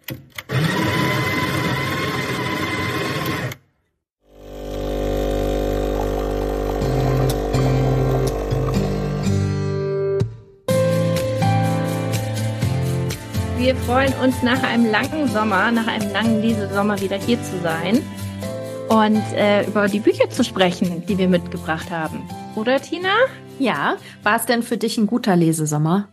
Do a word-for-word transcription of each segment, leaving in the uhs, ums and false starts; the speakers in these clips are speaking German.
Wir freuen uns nach einem langen Sommer, nach einem langen Lesesommer wieder hier zu sein und äh, über die Bücher zu sprechen, die wir mitgebracht haben. Oder, Tina? Ja, war es denn für dich ein guter Lesesommer?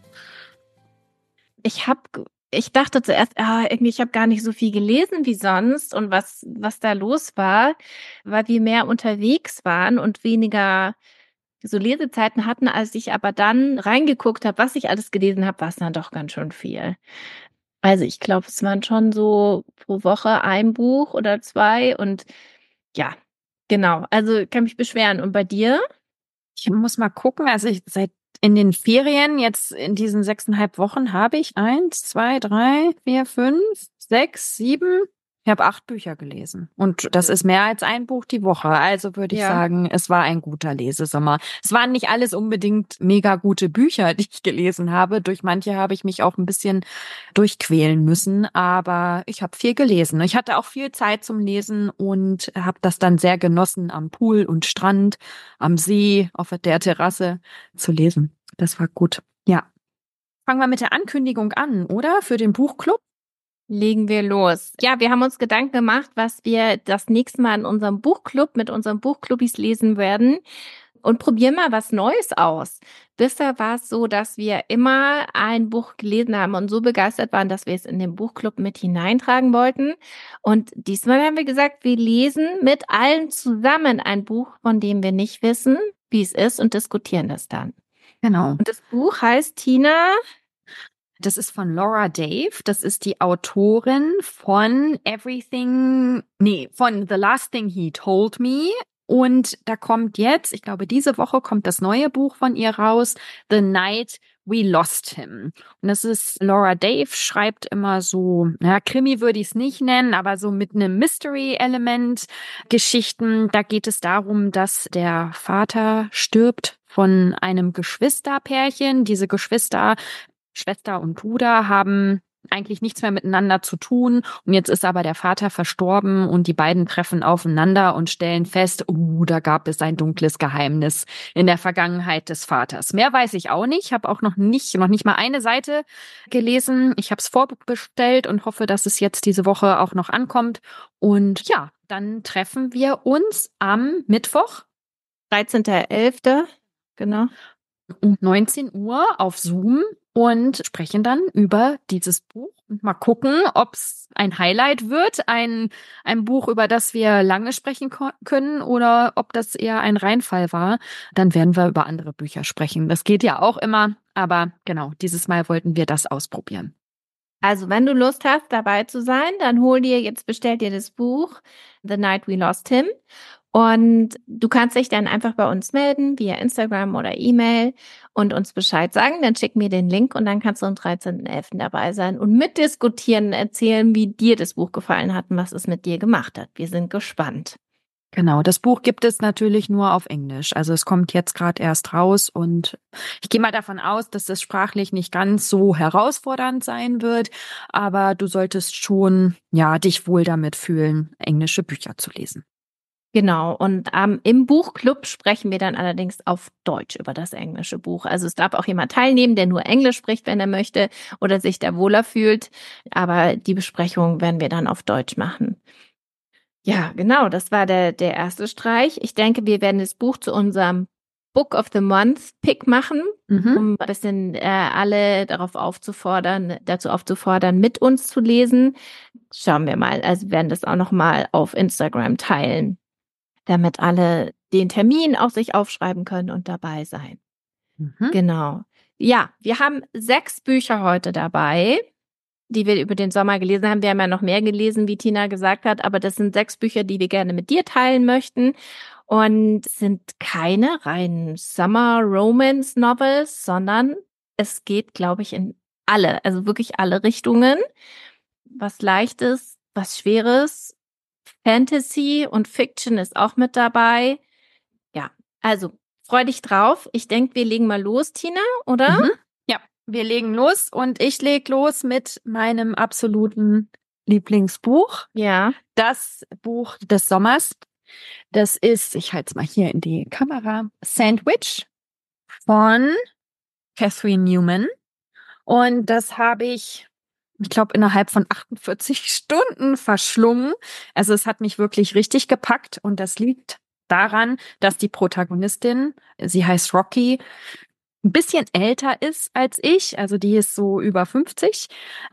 Ich habe, ich dachte zuerst, ah, irgendwie, ich habe gar nicht so viel gelesen wie sonst und was, was da los war, weil wir mehr unterwegs waren und weniger so Lesezeiten hatten. Als ich aber dann reingeguckt habe, was ich alles gelesen habe, war es dann doch ganz schön viel. Also ich glaube, es waren schon so pro Woche ein Buch oder zwei und ja, genau. Also kann mich beschweren. Und bei dir? Ich muss mal gucken, also ich seit in den Ferien, jetzt in diesen sechseinhalb Wochen, habe ich eins, zwei, drei, vier, fünf, sechs, sieben, ich habe acht Bücher gelesen. Und das ist mehr als ein Buch die Woche. Also würde ich Ja. sagen, es war ein guter Lesesommer. Es waren nicht alles unbedingt mega gute Bücher, die ich gelesen habe. Durch manche habe ich mich auch ein bisschen durchquälen müssen. Aber ich habe viel gelesen. Ich hatte auch viel Zeit zum Lesen und habe das dann sehr genossen, am Pool und Strand, am See, auf der Terrasse zu lesen. Das war gut. Ja. Fangen wir mit der Ankündigung an, oder? Für den Buchclub? Legen wir los. Ja, wir haben uns Gedanken gemacht, was wir das nächste Mal in unserem Buchclub mit unseren Buchclubis lesen werden und probieren mal was Neues aus. Bisher war es so, dass wir immer ein Buch gelesen haben und so begeistert waren, dass wir es in den Buchclub mit hineintragen wollten. Und diesmal haben wir gesagt, wir lesen mit allen zusammen ein Buch, von dem wir nicht wissen, wie es ist und diskutieren das dann. Genau. Und das Buch heißt, Tina... Das ist von Laura Dave. Das ist die Autorin von Everything, nee, von The Last Thing He Told Me. Und da kommt jetzt, ich glaube, diese Woche kommt das neue Buch von ihr raus, The Night We Lost Him. Und das ist, Laura Dave schreibt immer so, naja, Krimi würde ich es nicht nennen, aber so mit einem Mystery-Element Geschichten. Da geht es darum, dass der Vater stirbt von einem Geschwisterpärchen. Diese Geschwister Schwester und Bruder haben eigentlich nichts mehr miteinander zu tun und jetzt ist aber der Vater verstorben und die beiden treffen aufeinander und stellen fest, uh, da gab es ein dunkles Geheimnis in der Vergangenheit des Vaters. Mehr weiß ich auch nicht, ich habe auch noch nicht, noch nicht mal eine Seite gelesen. Ich habe es vorbestellt und hoffe, dass es jetzt diese Woche auch noch ankommt. Und ja, dann treffen wir uns am Mittwoch, dreizehnter elfter Genau. um neunzehn Uhr auf Zoom und sprechen dann über dieses Buch und mal gucken, ob es ein Highlight wird, ein, ein Buch, über das wir lange sprechen können oder ob das eher ein Reinfall war. Dann werden wir über andere Bücher sprechen. Das geht ja auch immer, aber genau, dieses Mal wollten wir das ausprobieren. Also wenn du Lust hast, dabei zu sein, dann hol dir, jetzt bestell dir das Buch The Night We Lost Him und du kannst dich dann einfach bei uns melden via Instagram oder E-Mail und uns Bescheid sagen. Dann schick mir den Link und dann kannst du am dreizehnten elften dabei sein und mitdiskutieren, erzählen, wie dir das Buch gefallen hat und was es mit dir gemacht hat. Wir sind gespannt. Genau, das Buch gibt es natürlich nur auf Englisch. Also es kommt jetzt gerade erst raus und ich gehe mal davon aus, dass das sprachlich nicht ganz so herausfordernd sein wird, aber du solltest schon, ja, dich wohl damit fühlen, englische Bücher zu lesen. Genau, und ähm, im Buchclub sprechen wir dann allerdings auf Deutsch über das englische Buch. Also es darf auch jemand teilnehmen, der nur Englisch spricht, wenn er möchte oder sich da wohler fühlt. Aber die Besprechung werden wir dann auf Deutsch machen. Ja, genau, das war der, der erste Streich. Ich denke, wir werden das Buch zu unserem Book of the Month Pick machen, Mhm. um ein bisschen äh, alle darauf aufzufordern, dazu aufzufordern, mit uns zu lesen. Schauen wir mal. Also wir werden das auch nochmal auf Instagram teilen, damit alle den Termin auch sich aufschreiben können und dabei sein. Mhm. Genau. Ja, wir haben sechs Bücher heute dabei, die wir über den Sommer gelesen haben. Wir haben ja noch mehr gelesen, wie Tina gesagt hat, aber das sind sechs Bücher, die wir gerne mit dir teilen möchten und sind keine reinen Summer Romance Novels, sondern es geht, glaube ich, in alle, also wirklich alle Richtungen. Was Leichtes, was Schweres, Fantasy und Fiction ist auch mit dabei. Ja, also freu dich drauf. Ich denke, wir legen mal los, Tina, oder? Mhm. Ja, wir legen los und ich leg los mit meinem absoluten Lieblingsbuch. Ja. Das Buch des Sommers. Das ist, ich halte es mal hier in die Kamera, Sandwich von Catherine Newman. Und das habe ich, ich glaube, innerhalb von achtundvierzig Stunden verschlungen. Also es hat mich wirklich richtig gepackt. Und das liegt daran, dass die Protagonistin, sie heißt Rocky, ein bisschen älter ist als ich, also die ist so über fünfzig,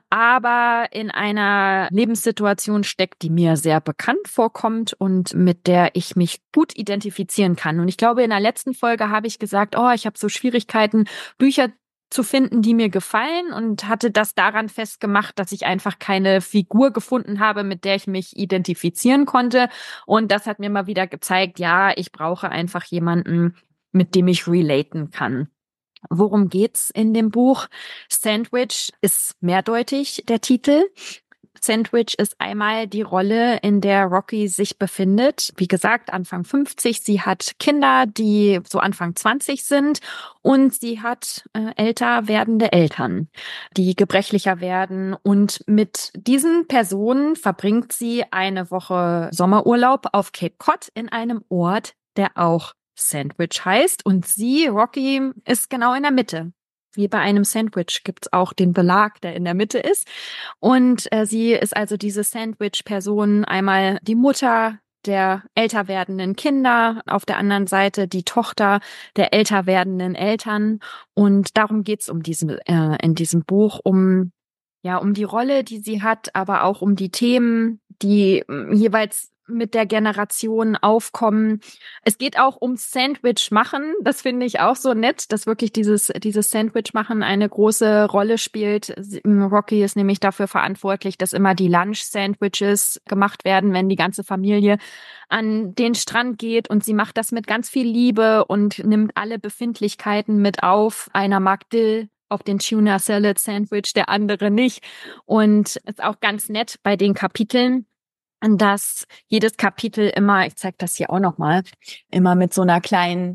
aber in einer Lebenssituation steckt, die mir sehr bekannt vorkommt und mit der ich mich gut identifizieren kann. Und ich glaube, in der letzten Folge habe ich gesagt, oh, ich habe so Schwierigkeiten, Bücher zu finden, die mir gefallen, und hatte das daran festgemacht, dass ich einfach keine Figur gefunden habe, mit der ich mich identifizieren konnte. Und das hat mir mal wieder gezeigt, ja, ich brauche einfach jemanden, mit dem ich relaten kann. Worum geht's in dem Buch? Sandwich ist mehrdeutig, der Titel. Sandwich ist einmal die Rolle, in der Rocky sich befindet. Wie gesagt, Anfang fünfzig. Sie hat Kinder, die so Anfang zwanzig sind, und sie hat äh, älter werdende Eltern, die gebrechlicher werden. Und mit diesen Personen verbringt sie eine Woche Sommerurlaub auf Cape Cod in einem Ort, der auch Sandwich heißt, und sie, Rocky, ist genau in der Mitte. Wie bei einem Sandwich gibt's auch den Belag, der in der Mitte ist. Und äh, sie ist also diese Sandwich-Person, einmal die Mutter der älter werdenden Kinder, auf der anderen Seite die Tochter der älter werdenden Eltern. Und darum geht's um diese, äh, in diesem Buch, um ja um die Rolle, die sie hat, aber auch um die Themen, die äh, jeweils mit der Generation aufkommen. Es geht auch ums Sandwich machen. Das finde ich auch so nett, dass wirklich dieses, dieses Sandwich machen eine große Rolle spielt. Rocky ist nämlich dafür verantwortlich, dass immer die Lunch-Sandwiches gemacht werden, wenn die ganze Familie an den Strand geht, und sie macht das mit ganz viel Liebe und nimmt alle Befindlichkeiten mit auf. Einer mag Dill auf den Tuna Salad Sandwich, der andere nicht. Und ist auch ganz nett bei den Kapiteln, dass jedes Kapitel immer, ich zeige das hier auch nochmal, immer mit so einer kleinen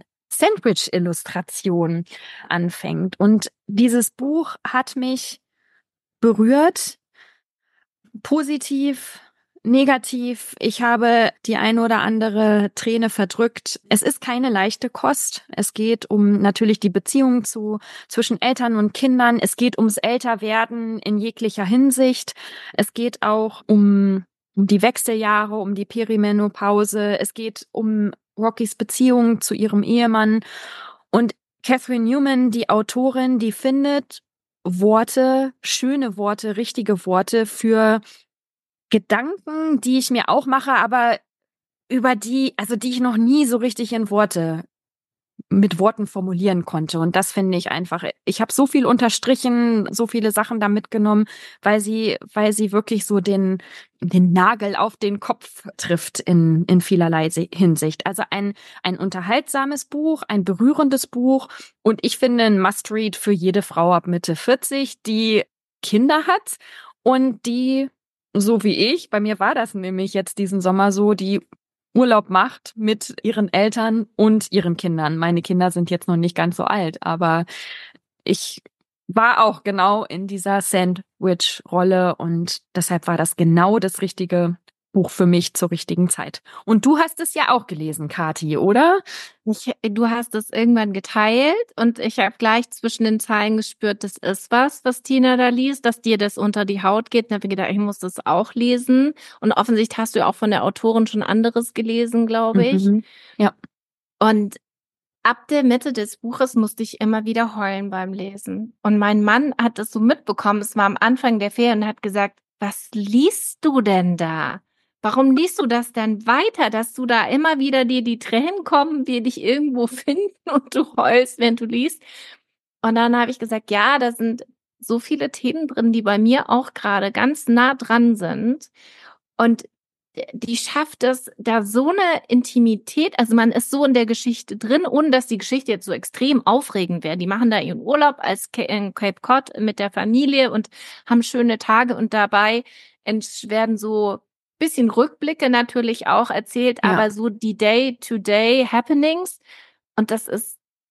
Sandwich-Illustration anfängt. Und dieses Buch hat mich berührt, positiv, negativ. Ich habe die ein oder andere Träne verdrückt. Es ist keine leichte Kost. Es geht um natürlich die Beziehung zu zwischen Eltern und Kindern. Es geht ums Älterwerden in jeglicher Hinsicht. Es geht auch um um die Wechseljahre, um die Perimenopause. Es geht um Rockys Beziehung zu ihrem Ehemann. Und Catherine Newman, die Autorin, die findet Worte, schöne Worte, richtige Worte für Gedanken, die ich mir auch mache, aber über die, also die ich noch nie so richtig in Worte mit Worten formulieren konnte. Und das finde ich einfach, ich habe so viel unterstrichen, so viele Sachen da mitgenommen, weil sie, weil sie wirklich so den, den Nagel auf den Kopf trifft in, in vielerlei Hinsicht. Also ein, ein unterhaltsames Buch, ein berührendes Buch, und ich finde ein Must-Read für jede Frau ab Mitte vierzig, die Kinder hat und die, so wie ich, bei mir war das nämlich jetzt diesen Sommer so, die Urlaub macht mit ihren Eltern und ihren Kindern. Meine Kinder sind jetzt noch nicht ganz so alt, aber ich war auch genau in dieser Sandwich-Rolle, und deshalb war das genau das richtige Buch für mich zur richtigen Zeit. Und du hast es ja auch gelesen, Kathi, oder? Ich, du hast es irgendwann geteilt, und ich habe gleich zwischen den Zeilen gespürt, das ist was, was Tina da liest, dass dir das unter die Haut geht. Und habe gedacht, ich muss das auch lesen. Und offensichtlich hast du ja auch von der Autorin schon anderes gelesen, glaube ich. Mhm. Ja. Und ab der Mitte des Buches musste ich immer wieder heulen beim Lesen. Und mein Mann hat es so mitbekommen, es war am Anfang der Ferien, und hat gesagt, was liest du denn da? Warum liest du das denn weiter, dass du da immer wieder dir die Tränen kommen, wir dich irgendwo finden und du heulst, wenn du liest? Und dann habe ich gesagt, ja, da sind so viele Themen drin, die bei mir auch gerade ganz nah dran sind. Und die schafft es, da so eine Intimität, also man ist so in der Geschichte drin, ohne dass die Geschichte jetzt so extrem aufregend wäre. Die machen da ihren Urlaub als in Cape Cod mit der Familie und haben schöne Tage, und dabei werden so bisschen Rückblicke natürlich auch erzählt, Ja. aber so die Day-to-Day-Happenings, und das ist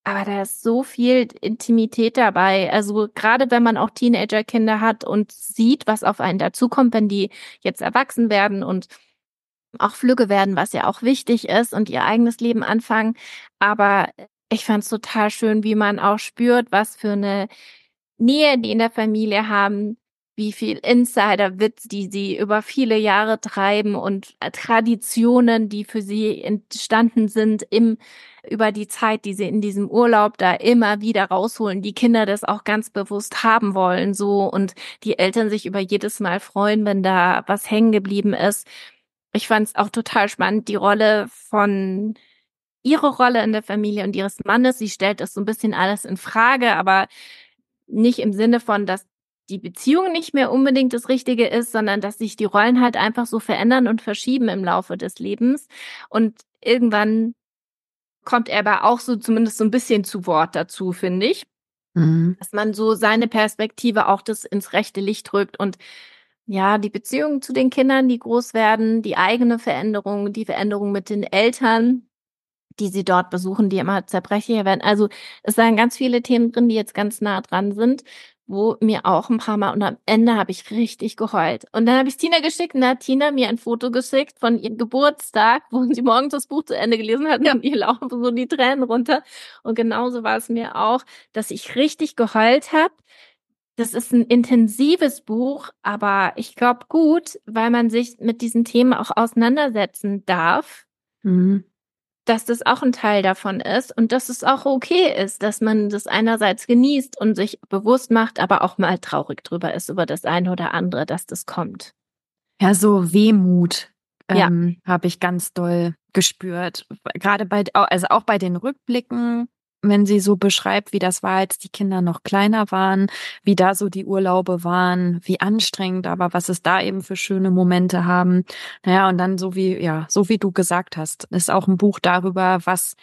Aber da ist so viel Intimität dabei. Also gerade wenn man auch Teenagerkinder hat und sieht, was auf einen dazukommt, wenn die jetzt erwachsen werden und auch flügge werden, was ja auch wichtig ist und ihr eigenes Leben anfangen. Aber ich fand es total schön, wie man auch spürt, was für eine Nähe die in der Familie haben, wie viel Insider-Witz, die sie über viele Jahre treiben und Traditionen, die für sie entstanden sind im über die Zeit, die sie in diesem Urlaub da immer wieder rausholen, die Kinder das auch ganz bewusst haben wollen, so, und die Eltern sich über jedes Mal freuen, wenn da was hängen geblieben ist. Ich fand es auch total spannend, die Rolle von ihre Rolle in der Familie und ihres Mannes. Sie stellt das so ein bisschen alles in Frage, aber nicht im Sinne von, dass die Beziehung nicht mehr unbedingt das Richtige ist, sondern dass sich die Rollen halt einfach so verändern und verschieben im Laufe des Lebens. Und irgendwann kommt er aber auch so zumindest so ein bisschen zu Wort dazu, finde ich. Mhm. Dass man so seine Perspektive auch das ins rechte Licht rückt und ja, die Beziehung zu den Kindern, die groß werden, die eigene Veränderung, die Veränderung mit den Eltern, die sie dort besuchen, die immer zerbrechlicher werden. Also es seien ganz viele Themen drin, die jetzt ganz nah dran sind, wo mir auch ein paar Mal, und am Ende habe ich richtig geheult. Und dann habe ich Tina geschickt und da hat Tina mir ein Foto geschickt von ihrem Geburtstag, wo sie morgens das Buch zu Ende gelesen hat, ja. Und ihr laufen so die Tränen runter. Und genauso war es mir auch, dass ich richtig geheult habe. Das ist ein intensives Buch, aber ich glaube gut, weil man sich mit diesen Themen auch auseinandersetzen darf, mhm. dass das auch ein Teil davon ist und dass es auch okay ist, dass man das einerseits genießt und sich bewusst macht, aber auch mal traurig drüber ist über das eine oder andere, dass das kommt. Ja, so Wehmut ähm, ja. habe ich ganz doll gespürt. Gerade bei, also auch bei den Rückblicken, wenn sie so beschreibt, wie das war, als die Kinder noch kleiner waren, wie da so die Urlaube waren, wie anstrengend, aber was es da eben für schöne Momente haben. Naja, und dann so wie, ja, so wie du gesagt hast, ist auch ein Buch darüber, was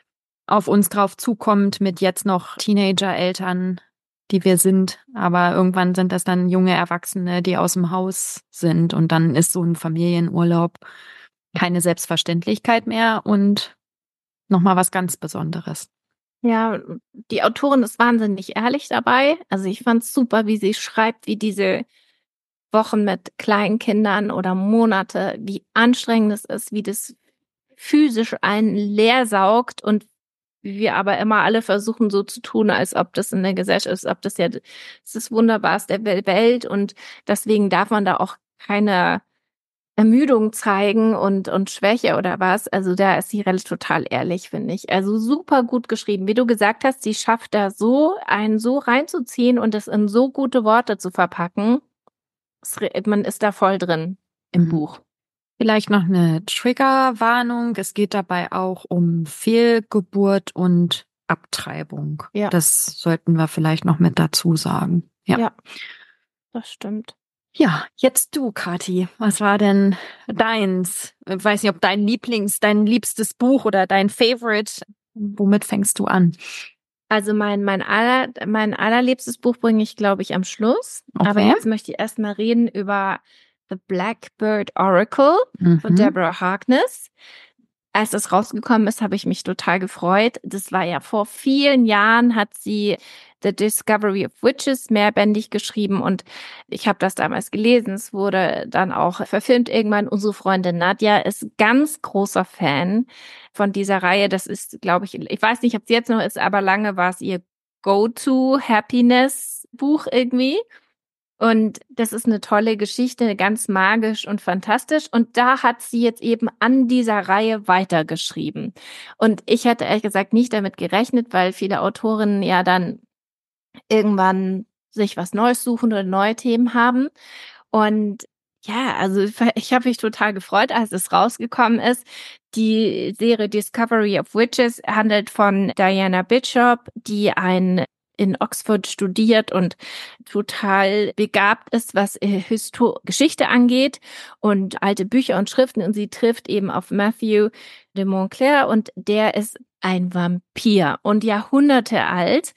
auf uns drauf zukommt mit jetzt noch Teenager-Eltern, die wir sind. Aber irgendwann sind das dann junge Erwachsene, die aus dem Haus sind. Und dann ist so ein Familienurlaub keine Selbstverständlichkeit mehr und nochmal was ganz Besonderes. Ja, die Autorin ist wahnsinnig ehrlich dabei. Also ich fand es super, wie sie schreibt, wie diese Wochen mit kleinen Kindern oder Monate, wie anstrengend es ist, wie das physisch einen leer saugt und wie wir aber immer alle versuchen so zu tun, als ob das in der Gesellschaft ist, ob das ja das ist das Wunderbarste der Welt und deswegen darf man da auch keine Ermüdung zeigen und und Schwäche oder was. Also da ist sie relativ total ehrlich, finde ich. Also super gut geschrieben. Wie du gesagt hast, sie schafft da so, einen so reinzuziehen und es in so gute Worte zu verpacken. Man ist da voll drin im mhm. Buch. Vielleicht noch eine Triggerwarnung. Es geht dabei auch um Fehlgeburt und Abtreibung. Ja. Das sollten wir vielleicht noch mit dazu sagen. Ja, ja, das stimmt. Ja, jetzt du, Kathi. Was war denn deins? Ich weiß nicht, ob dein Lieblings, dein liebstes Buch oder dein Favorite. Womit fängst du an? Also mein, mein, aller, mein allerliebstes Buch bringe ich, glaube ich, am Schluss. Okay. Aber jetzt möchte ich erstmal reden über The Blackbird Oracle mhm. von Deborah Harkness. Als das rausgekommen ist, habe ich mich total gefreut. Das war ja vor vielen Jahren, hat sie The Discovery of Witches mehrbändig geschrieben und ich habe das damals gelesen. Es wurde dann auch verfilmt irgendwann. Unsere Freundin Nadja ist ganz großer Fan von dieser Reihe. Das ist, glaube ich, ich weiß nicht, ob es jetzt noch ist, aber lange war es ihr Go-to-Happiness-Buch irgendwie. Und das ist eine tolle Geschichte, ganz magisch und fantastisch. Und da hat sie jetzt eben an dieser Reihe weitergeschrieben. Und ich hätte ehrlich gesagt nicht damit gerechnet, weil viele Autorinnen ja dann irgendwann sich was Neues suchen oder neue Themen haben. Und ja, also ich habe mich total gefreut, als es rausgekommen ist. Die Serie Discovery of Witches handelt von Diana Bishop, die ein in Oxford studiert und total begabt ist, was Histo- Geschichte angeht und alte Bücher und Schriften. Und sie trifft eben auf Matthew de Montclair und der ist ein Vampir und Jahrhunderte alt.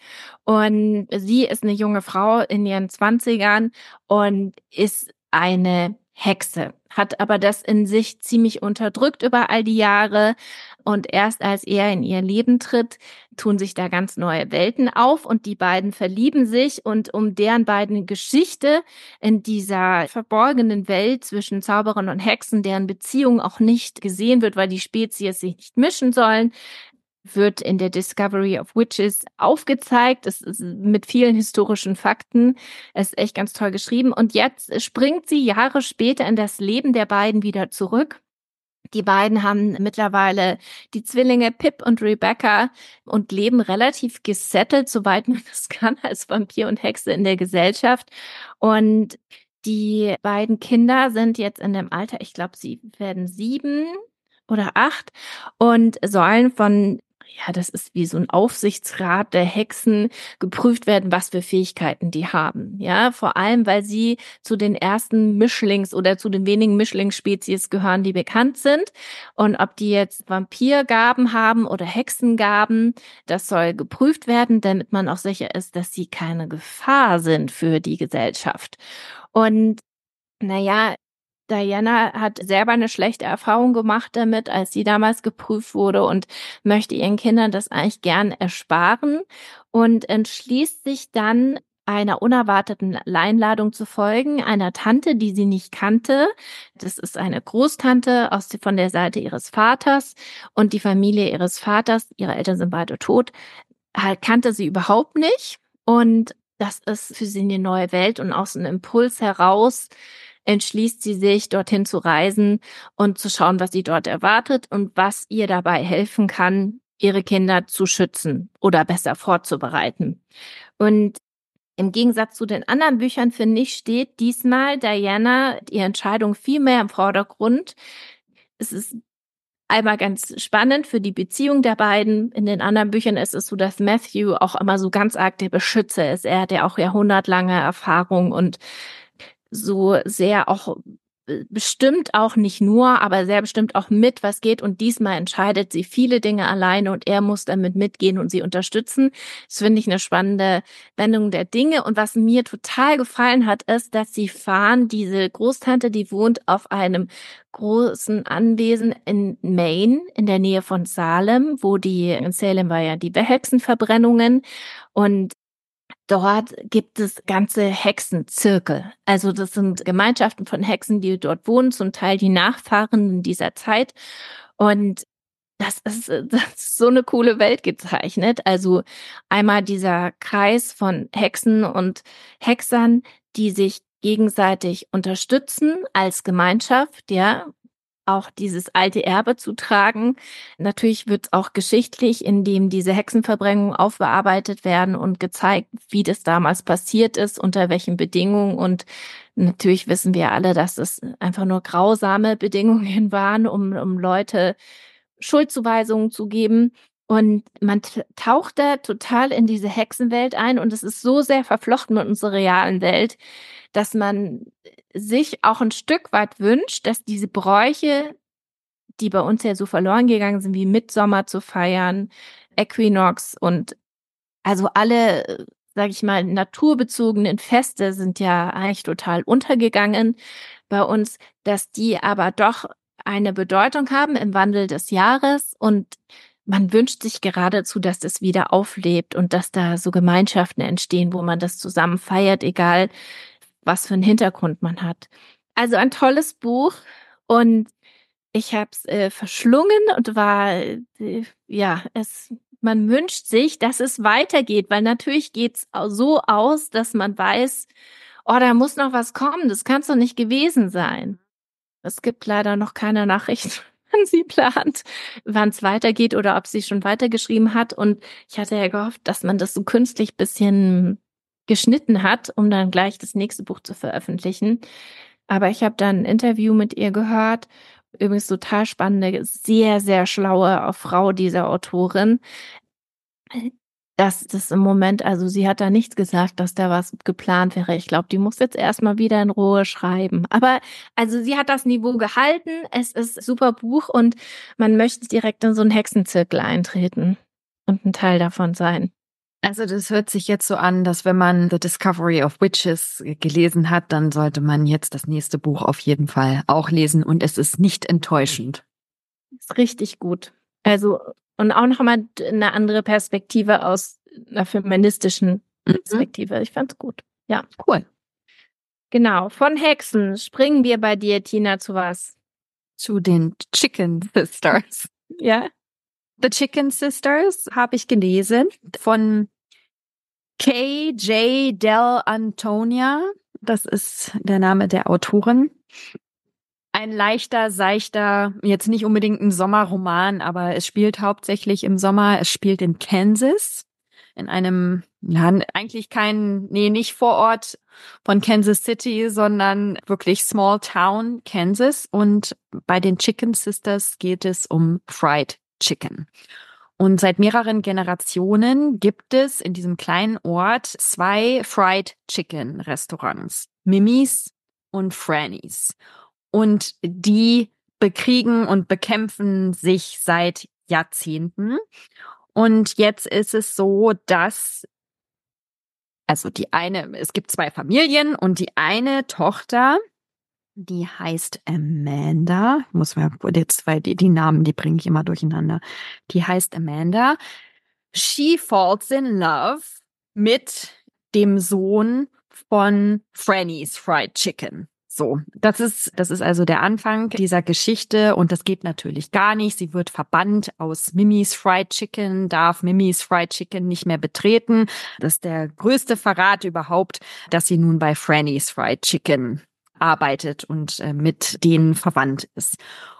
Und sie ist eine junge Frau in ihren Zwanzigern und ist eine Hexe, hat aber das in sich ziemlich unterdrückt über all die Jahre. Und erst als er in ihr Leben tritt, tun sich da ganz neue Welten auf und die beiden verlieben sich. Und um deren beiden Geschichte in dieser verborgenen Welt zwischen Zauberern und Hexen, deren Beziehung auch nicht gesehen wird, weil die Spezies sich nicht mischen sollen, wird in der Discovery of Witches aufgezeigt. Es ist mit vielen historischen Fakten. Es ist echt ganz toll geschrieben. Und jetzt springt sie Jahre später in das Leben der beiden wieder zurück. Die beiden haben mittlerweile die Zwillinge Pip und Rebecca und leben relativ gesettelt, soweit man das kann, als Vampir und Hexe in der Gesellschaft. Und die beiden Kinder sind jetzt in dem Alter, ich glaube, sie werden sieben oder acht und sollen von, ja, das ist wie so ein Aufsichtsrat der Hexen, geprüft werden, was für Fähigkeiten die haben. Ja, vor allem, weil sie zu den ersten Mischlings- oder zu den wenigen Mischlingsspezies gehören, die bekannt sind. Und ob die jetzt Vampirgaben haben oder Hexengaben, das soll geprüft werden, damit man auch sicher ist, dass sie keine Gefahr sind für die Gesellschaft. Und naja, Diana hat selber eine schlechte Erfahrung gemacht damit, als sie damals geprüft wurde und möchte ihren Kindern das eigentlich gern ersparen und entschließt sich dann, einer unerwarteten Einladung zu folgen, einer Tante, die sie nicht kannte. Das ist eine Großtante aus, von der Seite ihres Vaters und die Familie ihres Vaters, ihre Eltern sind beide tot, kannte sie überhaupt nicht und das ist für sie eine neue Welt und aus einem Impuls heraus entschließt sie sich, dorthin zu reisen und zu schauen, was sie dort erwartet und was ihr dabei helfen kann, ihre Kinder zu schützen oder besser vorzubereiten. Und im Gegensatz zu den anderen Büchern, finde ich, steht diesmal Diana, die Entscheidung viel mehr im Vordergrund. Es ist einmal ganz spannend für die Beziehung der beiden. In den anderen Büchern ist es so, dass Matthew auch immer so ganz arg der Beschützer ist. Er hat ja auch jahrhundertlange Erfahrung und so sehr auch bestimmt auch nicht nur, aber sehr bestimmt auch mit, was geht. Und diesmal entscheidet sie viele Dinge alleine und er muss damit mitgehen und sie unterstützen. Das finde ich eine spannende Wendung der Dinge. Und was mir total gefallen hat, ist, dass sie fahren, diese Großtante, die wohnt auf einem großen Anwesen in Maine, in der Nähe von Salem, wo die, in Salem war ja die Hexenverbrennungen und dort gibt es ganze Hexenzirkel. Also das sind Gemeinschaften von Hexen, die dort wohnen, zum Teil die Nachfahren dieser Zeit. Und das ist, das ist so eine coole Welt gezeichnet. Also einmal dieser Kreis von Hexen und Hexern, die sich gegenseitig unterstützen als Gemeinschaft, ja, auch dieses alte Erbe zu tragen. Natürlich wird es auch geschichtlich, indem diese Hexenverbrennungen aufbearbeitet werden und gezeigt, wie das damals passiert ist, unter welchen Bedingungen. Und natürlich wissen wir alle, dass es einfach nur grausame Bedingungen waren, um, um Leute Schuldzuweisungen zu geben. Und man taucht da total in diese Hexenwelt ein und es ist so sehr verflochten mit unserer realen Welt, dass man sich auch ein Stück weit wünscht, dass diese Bräuche, die bei uns ja so verloren gegangen sind, wie Mitsommer zu feiern, Äquinox und also alle, sage ich mal, naturbezogenen Feste sind ja eigentlich total untergegangen bei uns, dass die aber doch eine Bedeutung haben im Wandel des Jahres und man wünscht sich geradezu, dass das wieder auflebt und dass da so Gemeinschaften entstehen, wo man das zusammen feiert, egal was für einen Hintergrund man hat. Also ein tolles Buch und ich habe es äh, verschlungen und war, äh, ja, es, man wünscht sich, dass es weitergeht, weil natürlich geht's so aus, dass man weiß, oh, da muss noch was kommen, das kann es doch nicht gewesen sein. Es gibt leider noch keine Nachricht, wann sie plant, wann es weitergeht oder ob sie schon weitergeschrieben hat. Und ich hatte ja gehofft, dass man das so künstlich bisschen geschnitten hat, um dann gleich das nächste Buch zu veröffentlichen. Aber ich habe dann ein Interview mit ihr gehört. Übrigens total spannende, sehr, sehr schlaue Frau, diese Autorin. Dass das im Moment, also sie hat da nichts gesagt, dass da was geplant wäre. Ich glaube, die muss jetzt erstmal wieder in Ruhe schreiben. Aber also sie hat das Niveau gehalten. Es ist ein super Buch und man möchte direkt in so einen Hexenzirkel eintreten und ein Teil davon sein. Also das hört sich jetzt so an, dass wenn man The Discovery of Witches gelesen hat, dann sollte man jetzt das nächste Buch auf jeden Fall auch lesen und es ist nicht enttäuschend. Ist richtig gut. Also, und auch noch mal eine andere Perspektive aus einer feministischen Perspektive. Mhm. Ich fand's gut. Ja. Cool. Genau. Von Hexen springen wir bei dir, Tina, zu was? Zu den Chicken Sisters. Ja. The Chicken Sisters habe ich gelesen von K J Del Antonia. Das ist der Name der Autorin. Ein leichter, seichter, jetzt nicht unbedingt ein Sommerroman, aber es spielt hauptsächlich im Sommer. Es spielt in Kansas, in einem, ja, eigentlich kein, nee, nicht Vorort von Kansas City, sondern wirklich Small Town Kansas. Und bei den Chicken Sisters geht es um Fried Chicken. Und seit mehreren Generationen gibt es in diesem kleinen Ort zwei Fried Chicken Restaurants, Mimi's und Franny's. Und die bekriegen und bekämpfen sich seit Jahrzehnten. Und jetzt ist es so, dass, also die eine, es gibt zwei Familien und die eine Tochter, die heißt Amanda, muss man jetzt, weil die, die Namen, die bringe ich immer durcheinander. Die heißt Amanda. She falls in love mit dem Sohn von Franny's Fried Chicken. So, das ist, das ist also der Anfang dieser Geschichte und das geht natürlich gar nicht. Sie wird verbannt aus Mimi's Fried Chicken, darf Mimi's Fried Chicken nicht mehr betreten. Das ist der größte Verrat überhaupt, dass sie nun bei Franny's Fried Chicken arbeitet und äh, mit denen verwandt ist.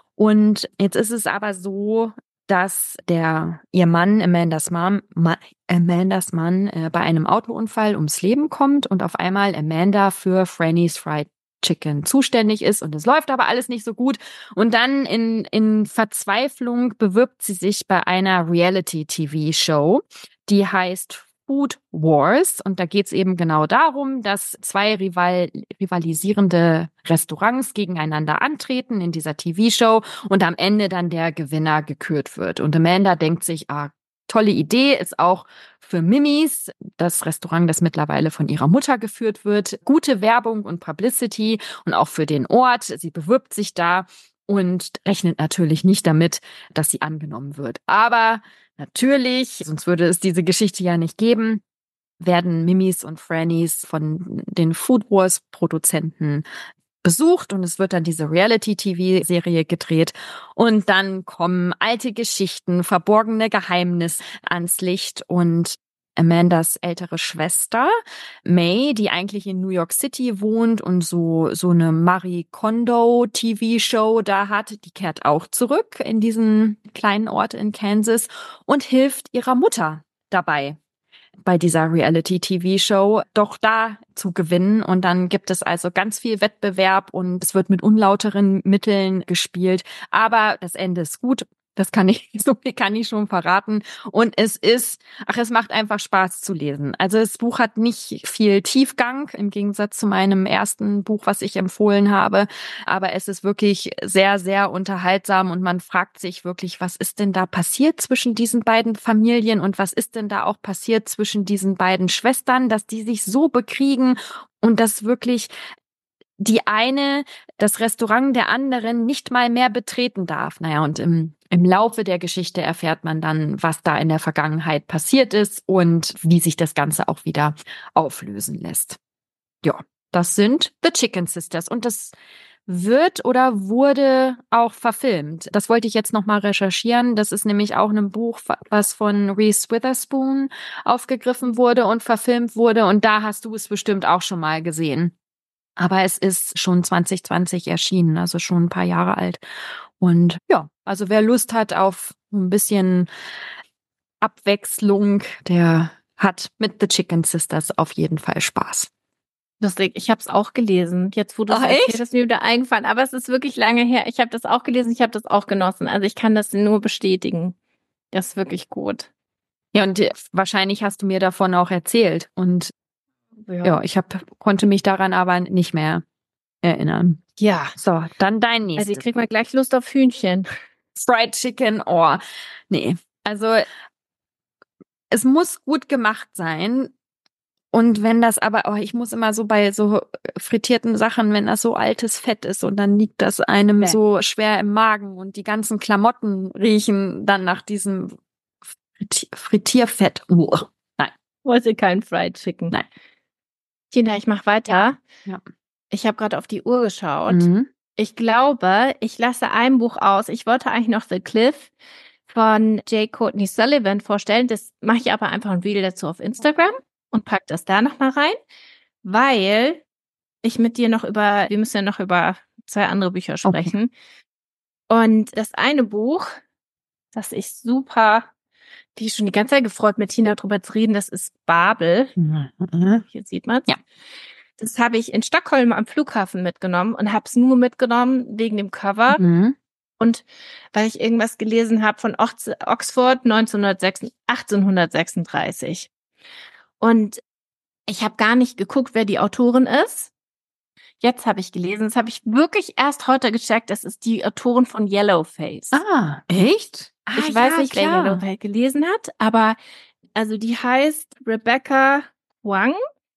Und jetzt ist es aber so, dass der ihr Mann, Amandas Mom, Ma, Amandas Mann, äh, bei einem Autounfall ums Leben kommt und auf einmal Amanda für Franny's Fried Chicken zuständig ist und es läuft aber alles nicht so gut. Und dann in, in Verzweiflung bewirbt sie sich bei einer Reality-T V-Show, die heißt Food Wars. Und da geht es eben genau darum, dass zwei rival rivalisierende Restaurants gegeneinander antreten in dieser T V-Show und am Ende dann der Gewinner gekürt wird. Und Amanda denkt sich, ah, tolle Idee, ist auch für Mimi's, das Restaurant, das mittlerweile von ihrer Mutter geführt wird. Gute Werbung und Publicity und auch für den Ort. Sie bewirbt sich da und rechnet natürlich nicht damit, dass sie angenommen wird. Aber natürlich, sonst würde es diese Geschichte ja nicht geben, werden Mimi's und Franny's von den Food Wars Produzenten besucht und es wird dann diese Reality-T V-Serie gedreht und dann kommen alte Geschichten, verborgene Geheimnisse ans Licht und Amandas ältere Schwester May, die eigentlich in New York City wohnt und so so eine Marie Kondo-T V-Show da hat, die kehrt auch zurück in diesen kleinen Ort in Kansas und hilft ihrer Mutter dabei, bei dieser Reality-T V-Show doch da zu gewinnen. Und dann gibt es also ganz viel Wettbewerb und es wird mit unlauteren Mitteln gespielt. Aber das Ende ist gut. Das kann ich, so viel kann ich schon verraten. Und es ist, ach, es macht einfach Spaß zu lesen. Also das Buch hat nicht viel Tiefgang im Gegensatz zu meinem ersten Buch, was ich empfohlen habe. Aber es ist wirklich sehr, sehr unterhaltsam und man fragt sich wirklich, was ist denn da passiert zwischen diesen beiden Familien und was ist denn da auch passiert zwischen diesen beiden Schwestern, dass die sich so bekriegen und dass wirklich die eine das Restaurant der anderen nicht mal mehr betreten darf. Naja, und im, im Laufe der Geschichte erfährt man dann, was da in der Vergangenheit passiert ist und wie sich das Ganze auch wieder auflösen lässt. Ja, das sind The Chicken Sisters und das wird oder wurde auch verfilmt. Das wollte ich jetzt nochmal recherchieren. Das ist nämlich auch ein Buch, was von Reese Witherspoon aufgegriffen wurde und verfilmt wurde und da hast du es bestimmt auch schon mal gesehen. Aber es ist schon zwanzig zwanzig erschienen, also schon ein paar Jahre alt. Und ja, also wer Lust hat auf ein bisschen Abwechslung, der hat mit The Chicken Sisters auf jeden Fall Spaß. Lustig, ich habe es auch gelesen. Jetzt, wo du es erzählst, ist mir wieder eingefallen. Aber es ist wirklich lange her. Ich habe das auch gelesen, ich habe das auch genossen. Also ich kann das nur bestätigen. Das ist wirklich gut. Ja, und wahrscheinlich hast du mir davon auch erzählt. Und ja, ja ich hab, konnte mich daran aber nicht mehr erinnern. Ja. So, dann dein nächstes. Also ich krieg mal gleich Lust auf Hühnchen. Fried Chicken, oh, nee. Also es muss gut gemacht sein. Und wenn das aber, oh, ich muss immer so bei so frittierten Sachen, wenn das so altes Fett ist und dann liegt das einem Nee. so schwer im Magen und die ganzen Klamotten riechen dann nach diesem Fritti- Frittierfett. Oh, nein. Wollte kein Fried Chicken. Nein. Tina, ich mach weiter. Ja. Ich habe gerade auf die Uhr geschaut. Mhm. Ich glaube, ich lasse ein Buch aus. Ich wollte eigentlich noch The Cliff von J. Courtney Sullivan vorstellen. Das mache ich aber einfach ein Video dazu auf Instagram und pack das da noch mal rein, weil ich mit dir noch über, wir müssen ja noch über zwei andere Bücher sprechen. Okay. Und das eine Buch, das ich super, die ich schon die ganze Zeit gefreut, mit Tina drüber zu reden, das ist Babel. Mhm. Hier sieht man's. Ja. Das habe ich in Stockholm am Flughafen mitgenommen und habe es nur mitgenommen wegen dem Cover Mhm. und weil ich irgendwas gelesen habe von Ox- Oxford achtzehnhundertsechsunddreißig. Und ich habe gar nicht geguckt, wer die Autorin ist. Jetzt habe ich gelesen, das habe ich wirklich erst heute gecheckt, das ist die Autorin von Yellowface. Ah, echt? Ah, ich weiß ja, nicht, klar. wer Yellowface gelesen hat, aber also die heißt Rebecca Wang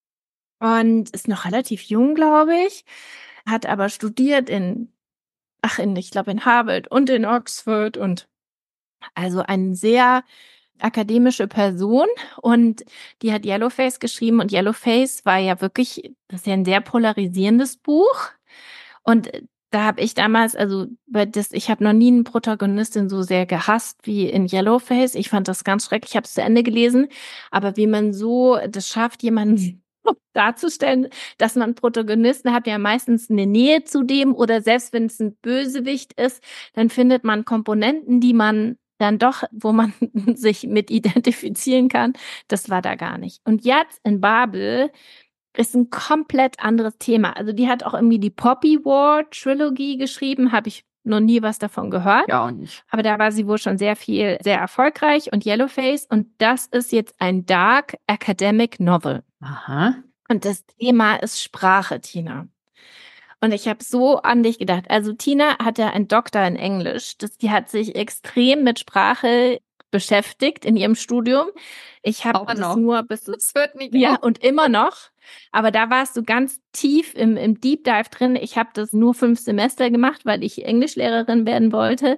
und ist noch relativ jung, glaube ich, hat aber studiert in, ach, in, ich glaube in Harvard und in Oxford und also eine sehr akademische Person und die hat Yellowface geschrieben und Yellowface war ja wirklich, das ist ja ein sehr polarisierendes Buch und da habe ich damals, also bei das, ich habe noch nie eine Protagonistin so sehr gehasst wie in Yellowface. Ich fand das ganz schrecklich. Ich habe es zu Ende gelesen, aber wie man so das schafft, jemanden darzustellen, dass man Protagonisten hat ja meistens eine Nähe zu dem oder selbst wenn es ein Bösewicht ist, dann findet man Komponenten, die man dann doch, wo man sich mit identifizieren kann. Das war da gar nicht. Und jetzt in Babel ist ein komplett anderes Thema. Also die hat auch irgendwie die Poppy War Trilogy geschrieben, habe ich noch nie was davon gehört. Ja, auch nicht. Aber da war sie wohl schon sehr viel, sehr erfolgreich und Yellowface. Und das ist jetzt ein Dark Academic Novel. Aha. Und das Thema ist Sprache, Tina. Und ich habe so an dich gedacht. Also Tina hatte einen Doktor in Englisch. Das, die hat sich extrem mit Sprache beschäftigt in ihrem Studium. Ich habe das noch. nur bis Das wird nicht. ja und immer noch. Aber da warst du ganz tief im, im Deep Dive drin. Ich habe das nur fünf Semester gemacht, weil ich Englischlehrerin werden wollte.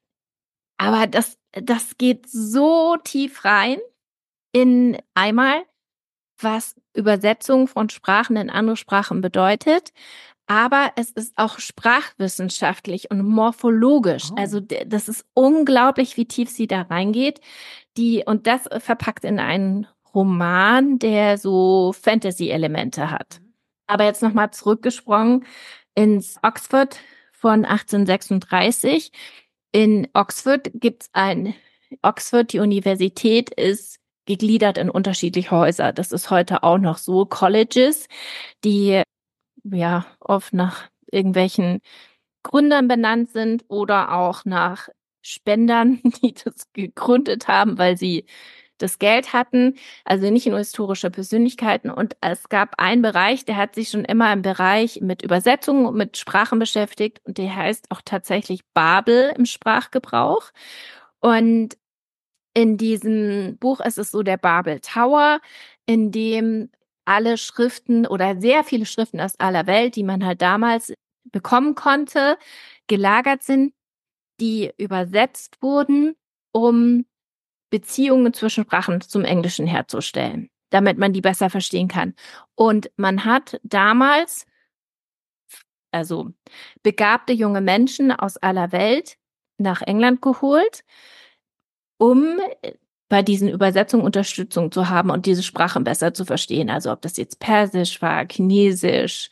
Aber das, das geht so tief rein in einmal, was Übersetzung von Sprachen in andere Sprachen bedeutet. Aber es ist auch sprachwissenschaftlich und morphologisch. Oh. Also das ist unglaublich, wie tief sie da reingeht. Die, und das verpackt in einen Roman, der so Fantasy-Elemente hat. Aber jetzt nochmal zurückgesprungen ins Oxford von achtzehnhundertsechsunddreißig. In Oxford gibt's ein, Oxford, die Universität ist gegliedert in unterschiedliche Häuser. Das ist heute auch noch so. Colleges, die ja oft nach irgendwelchen Gründern benannt sind oder auch nach Spendern, die das gegründet haben, weil sie das Geld hatten, also nicht nur historische Persönlichkeiten. Und es gab einen Bereich, der hat sich schon immer im Bereich mit Übersetzungen und mit Sprachen beschäftigt und der heißt auch tatsächlich Babel im Sprachgebrauch. Und in diesem Buch ist es so der Babel Tower, in dem alle Schriften oder sehr viele Schriften aus aller Welt, die man halt damals bekommen konnte, gelagert sind, die übersetzt wurden, um Beziehungen zwischen Sprachen zum Englischen herzustellen, damit man die besser verstehen kann. Und man hat damals, also begabte junge Menschen aus aller Welt nach England geholt, um bei diesen Übersetzungen Unterstützung zu haben und diese Sprachen besser zu verstehen. Also ob das jetzt Persisch war, Chinesisch,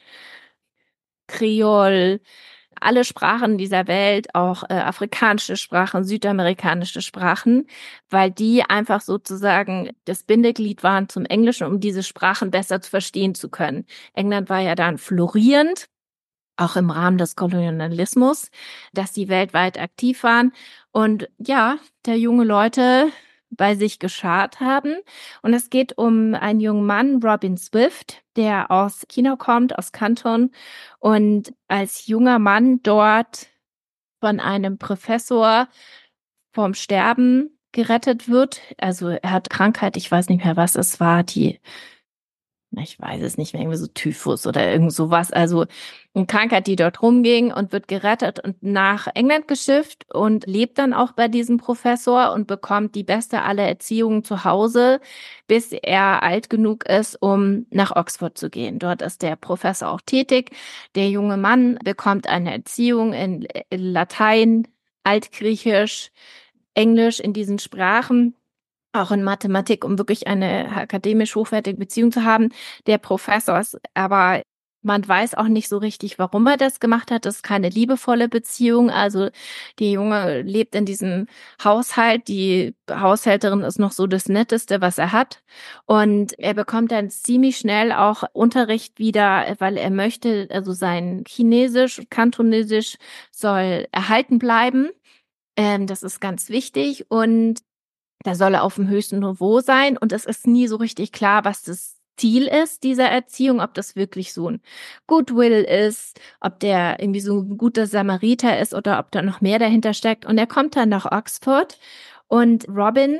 Kreol, alle Sprachen dieser Welt, auch äh, afrikanische Sprachen, südamerikanische Sprachen, weil die einfach sozusagen das Bindeglied waren zum Englischen, um diese Sprachen besser zu verstehen zu können. England war ja dann florierend, auch im Rahmen des Kolonialismus, dass die weltweit aktiv waren und ja, der junge Leute bei sich geschart haben. Und es geht um einen jungen Mann, Robin Swift, der aus China kommt, aus Kanton und als junger Mann dort von einem Professor vom Sterben gerettet wird. Also er hat Krankheit, ich weiß nicht mehr, was es war, die, ich weiß es nicht mehr, irgendwie so Typhus oder irgend sowas. Also eine Krankheit, die dort rumging, und wird gerettet und nach England geschifft und lebt dann auch bei diesem Professor und bekommt die beste aller Erziehungen zu Hause, bis er alt genug ist, um nach Oxford zu gehen. Dort ist der Professor auch tätig. Der junge Mann bekommt eine Erziehung in Latein, Altgriechisch, Englisch, in diesen Sprachen, auch in Mathematik, um wirklich eine akademisch hochwertige Beziehung zu haben. Der Professor ist aber, man weiß auch nicht so richtig, warum er das gemacht hat. Das ist keine liebevolle Beziehung. Also die Junge lebt in diesem Haushalt. Die Haushälterin ist noch so das Netteste, was er hat. Und er bekommt dann ziemlich schnell auch Unterricht wieder, weil er möchte, also sein Chinesisch, Kantonesisch soll erhalten bleiben. Ähm, das ist ganz wichtig. Und da soll er auf dem höchsten Niveau sein, und es ist nie so richtig klar, was das Ziel ist dieser Erziehung, ob das wirklich so ein Goodwill ist, ob der irgendwie so ein guter Samariter ist oder ob da noch mehr dahinter steckt. Und er kommt dann nach Oxford, und Robin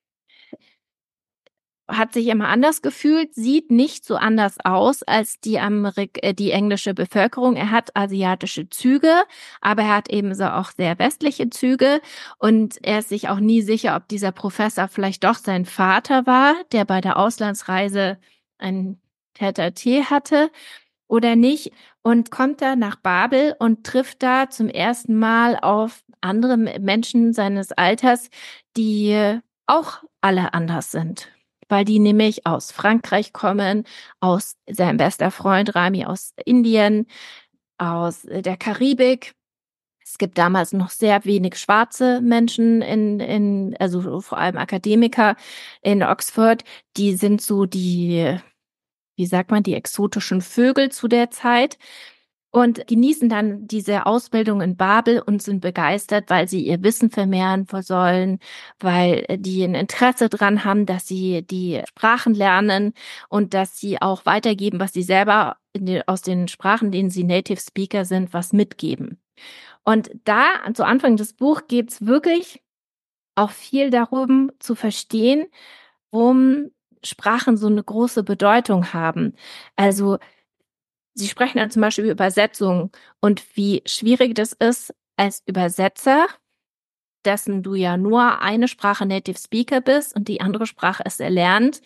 hat sich immer anders gefühlt, sieht nicht so anders aus als die Amerik äh, die englische Bevölkerung. Er hat asiatische Züge, aber er hat ebenso auch sehr westliche Züge, und er ist sich auch nie sicher, ob dieser Professor vielleicht doch sein Vater war, der bei der Auslandsreise ein Tête-à-Tête hatte oder nicht, und kommt da nach Babel und trifft da zum ersten Mal auf andere Menschen seines Alters, die auch alle anders sind. Weil die nämlich aus Frankreich kommen, aus sein bester Freund Rami aus Indien, aus der Karibik. Es gibt damals noch sehr wenig schwarze Menschen in, in, also vor allem Akademiker in Oxford. Die sind so die, wie sagt man, die exotischen Vögel zu der Zeit. Und genießen dann diese Ausbildung in Babel und sind begeistert, weil sie ihr Wissen vermehren sollen, weil die ein Interesse dran haben, dass sie die Sprachen lernen und dass sie auch weitergeben, was sie selber in den, aus den Sprachen, denen sie Native Speaker sind, was mitgeben. Und da, zu Anfang des Buchs, geht es wirklich auch viel darum zu verstehen, warum Sprachen so eine große Bedeutung haben. Also Sie sprechen dann zum Beispiel über Übersetzung und wie schwierig das ist, als Übersetzer, dessen du ja nur eine Sprache Native Speaker bist und die andere Sprache ist erlernt,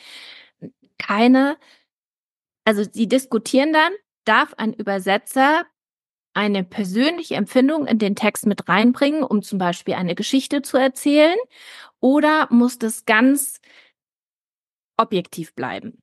keine, also sie diskutieren dann, darf ein Übersetzer eine persönliche Empfindung in den Text mit reinbringen, um zum Beispiel eine Geschichte zu erzählen, oder muss das ganz objektiv bleiben?